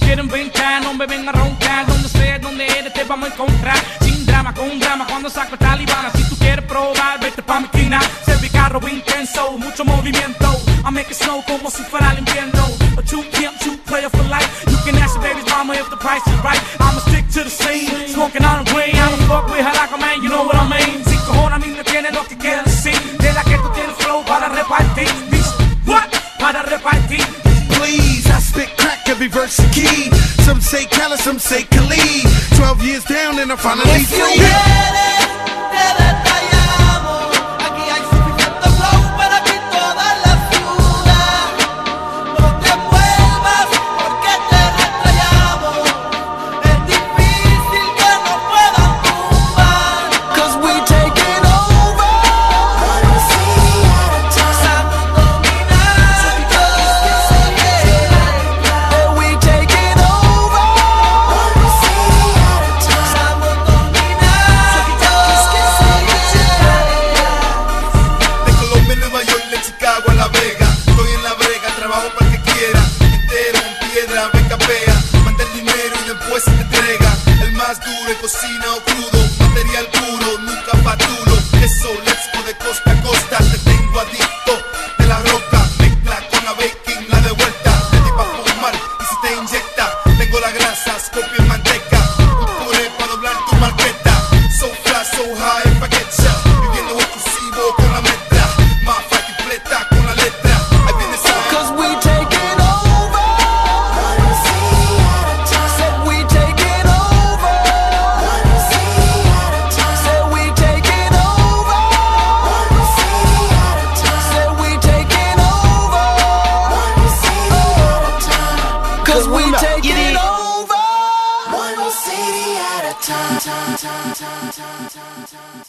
quiero inventar, no me ven a roncar. Donde sea, donde eres, te vamos a encontrar. Sin drama, con drama, cuando saco el talibana. Si tú quieres probar, vete pa' mi esquina. Servir carro intenso, mucho movimiento. I make it snow como si fuera el invierno. A true pimp, true player for life. You can ask your baby's mama if the price is right. I'ma stick to the scene, smoking on the green. I'ma fuck with her like a man, you know what I mean. Sin cojones a mí me tiene lo que quieren decir. De la que tú tienes flow para repartir. Bitch, what? Para repartir. Please, I spit crack every verse a key. Some say Khaled, some say Khalid. 12 years down and I'm finally free. Se te entrega el más duro, cocina o crudo, material puro, nunca patulo. Eso, let's go de costa a costa. Te tengo adicto de la roca, mezcla con la baking, la de vuelta. Te di pa' fumar y si te inyecta, tengo la grasa, copia en manteca. Un puré pa' doblar tu marqueta. So fly, so high, pa' get ya. Viviendo exclusivo con la metra. Más fácil completa con la letra. Ahí viene esa. Cause we taking over. Said we taking over. Said we taking over. Said we taking over. Cause we taking over. One city at a time.